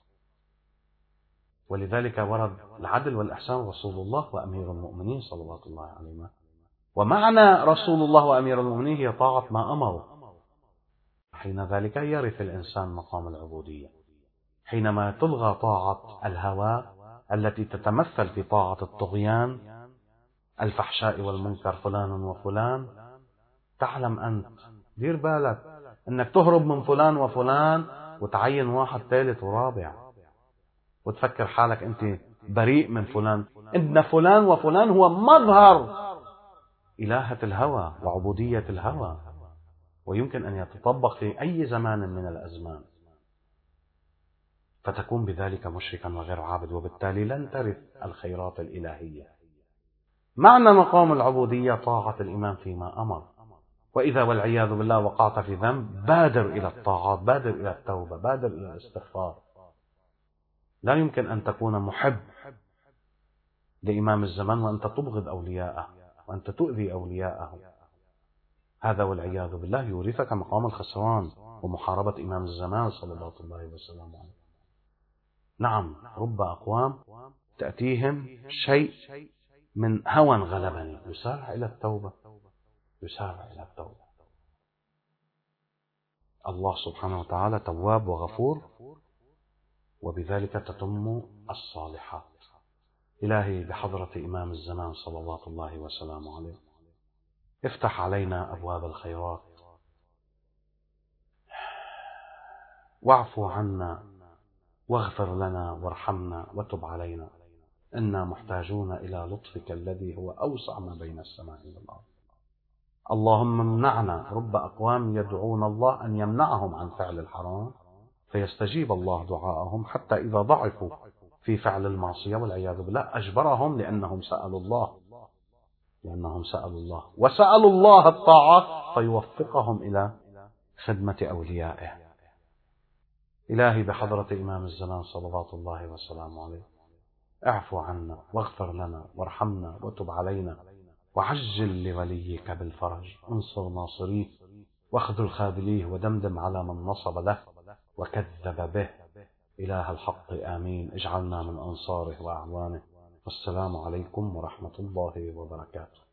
ولذلك ورد العدل والإحسان رسول الله وأمير المؤمنين صلوات الله عليه. ومعنى رسول الله وأمير المؤمنين هي طاعة ما أمره. حين ذلك يرث الإنسان مقام العبودية. حينما تلغى طاعة الهوى التي تتمثل في طاعة الطغيان، الفحشاء والمنكر فلان وفلان، تعلم أنت، دير بالك أنك تهرب من فلان وفلان وتعين واحد ثالث ورابع وتفكر حالك أنت بريء من فلان. إن فلان وفلان هو مظهر إلهة الهوى وعبودية الهوى، ويمكن أن يتطبق في أي زمان من الأزمان، فتكون بذلك مشركا وغير عابد، وبالتالي لن ترث الخيرات الإلهية. معنى مقام العبودية طاعة الإمام فيما أمر، وإذا والعياذ بالله وقعت في ذنب بادر إلى الطاعات، بادر إلى التوبة، بادر إلى الاستغفار. لا يمكن أن تكون محب لإمام الزمان وأنت تبغض أولياءه وأنت تؤذي أولياءه. هذا والعياذ بالله يورثك مقام الخسران ومحاربة إمام الزمان صلوات الله وسلامه عليه. نعم، رب أقوام تأتيهم شيء من هوى غلبني، يسارع إلى التوبة، يسارع إلى التوبة. الله سبحانه وتعالى تواب وغفور، وبذلك تتم الصالحات. إلهي بحضرة إمام الزمان صلوات الله وسلامه عليه، افتح علينا أبواب الخيرات، واعفو عنا واغفر لنا وارحمنا وتب علينا، إنا محتاجون إلى لطفك الذي هو أوسع ما بين السماء والأرض. اللهم امنعنا، رب أقوام يدعون الله أن يمنعهم عن فعل الحرام فيستجيب الله دعاءهم، حتى إذا ضعفوا في فعل المعصية والعياذ بالله أجبرهم لأنهم سألوا الله لأنهم سألوا الله وسألوا الله الطاعة فيوفقهم إلى خدمة أوليائه. إلهي بحضرة إمام الزمان صلوات الله وسلامه عليه، اعفو عنا واغفر لنا وارحمنا وتب علينا، وعجل لوليك بالفرج، انصر ناصريه واخذل خاذليه، ودمدم على من نصب له وكذب به. إله الحق آمين، اجعلنا من أنصاره وأعوانه. والسلام عليكم ورحمة الله وبركاته.